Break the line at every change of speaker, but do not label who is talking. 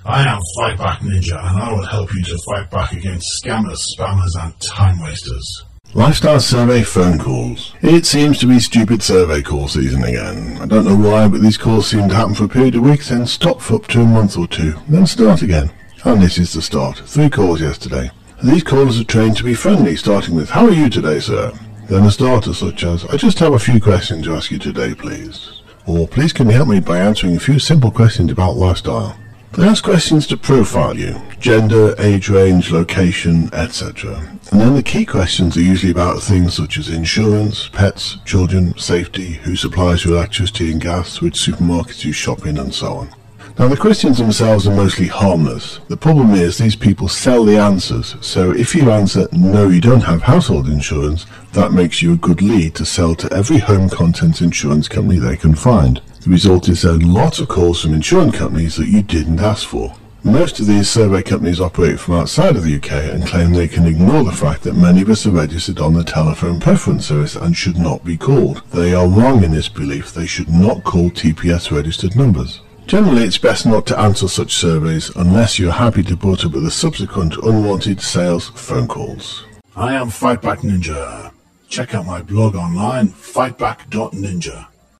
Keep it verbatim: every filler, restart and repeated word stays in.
I am Fightback Ninja, and I will help you to fight back against scammers, spammers, and time wasters.
Lifestyle survey phone calls. It seems to be stupid survey call season again. I don't know why, but these calls seem to happen for a period of weeks, then stop for up to a month or two, then start again. And this is the start. Three calls yesterday. These callers are trained to be friendly, starting with, "How are you today, sir?" Then a starter such as, "I just have a few questions to ask you today, please." Or, "Please can you help me by answering a few simple questions about lifestyle?" They ask questions to profile you, gender, age range, location, et cetera. And then the key questions are usually about things such as insurance, pets, children, safety, who supplies your electricity and gas, which supermarkets you shop in, and so on. Now the questions themselves are mostly harmless. The problem is these people sell the answers, so if you answer, "No, you don't have household insurance," that makes you a good lead to sell to every home contents insurance company they can find. The result is then lots of calls from insurance companies that you didn't ask for. Most of these survey companies operate from outside of the U K and claim they can ignore the fact that many of us are registered on the telephone preference service and should not be called. They are wrong in this belief. They should not call T P S registered numbers. Generally, it's best not to answer such surveys unless you're happy to put up with the subsequent unwanted sales phone calls.
I am Fightback Ninja. Check out my blog online, fightback dot ninja.